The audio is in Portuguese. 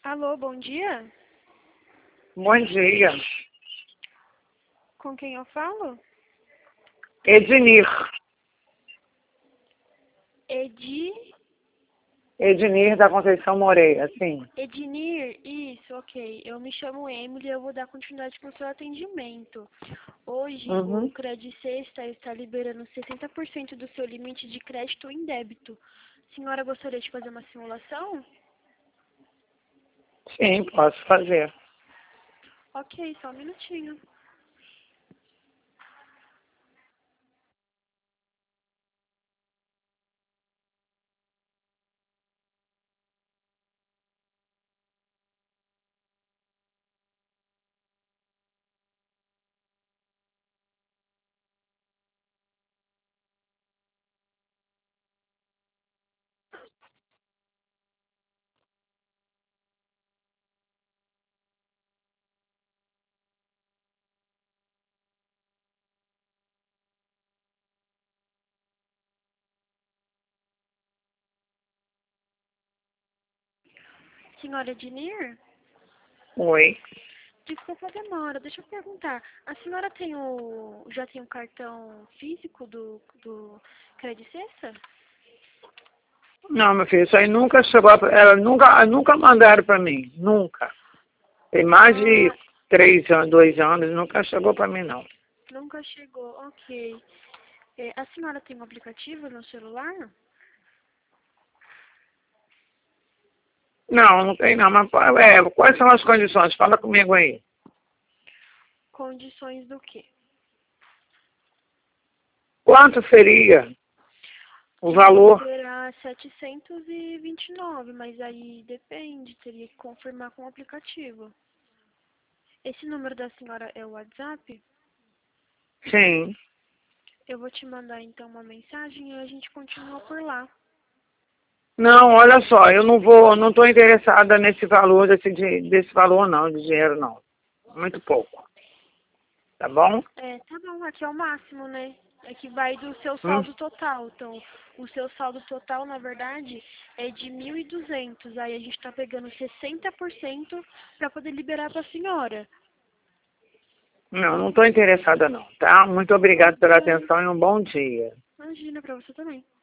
Alô, bom dia? Bom dia. Com quem eu falo? Ednir. Ednir da Conceição Moreira, sim. Ednir, isso, ok. Eu me chamo Emily e eu vou dar continuidade com o seu atendimento. Hoje, o Credit Sexta está liberando 60% do seu limite de crédito em débito. A senhora gostaria de fazer uma simulação? Sim, posso fazer. Ok, só um minutinho. Senhora Ednir? Oi. Desculpa a demora, deixa eu perguntar. A senhora já tem o cartão físico do Credit Sexta? Não, meu filho, isso aí nunca chegou, ela nunca mandaram para mim, nunca. Tem mais de 3 anos, 2 anos, nunca chegou para mim, não. Nunca chegou, ok. A senhora tem um aplicativo no celular? Não, não tem não, mas quais são as condições? Fala comigo aí. Condições do quê? Quanto seria o valor? Será 729, mas aí depende, teria que confirmar com o aplicativo. Esse número da senhora é o WhatsApp? Sim. Eu vou te mandar então uma mensagem e a gente continua por lá. Não, olha só, eu não estou interessada nesse valor, desse valor não, de dinheiro não. Muito pouco. Tá bom? Tá bom, aqui é o máximo, né? É que vai do seu Hum? saldo total. Então, o seu saldo total, na verdade, é de 1.200. Aí a gente tá pegando 60% para poder liberar para a senhora. Não estou interessada não, tá? Muito obrigada pela atenção e um bom dia. Imagina, para você também.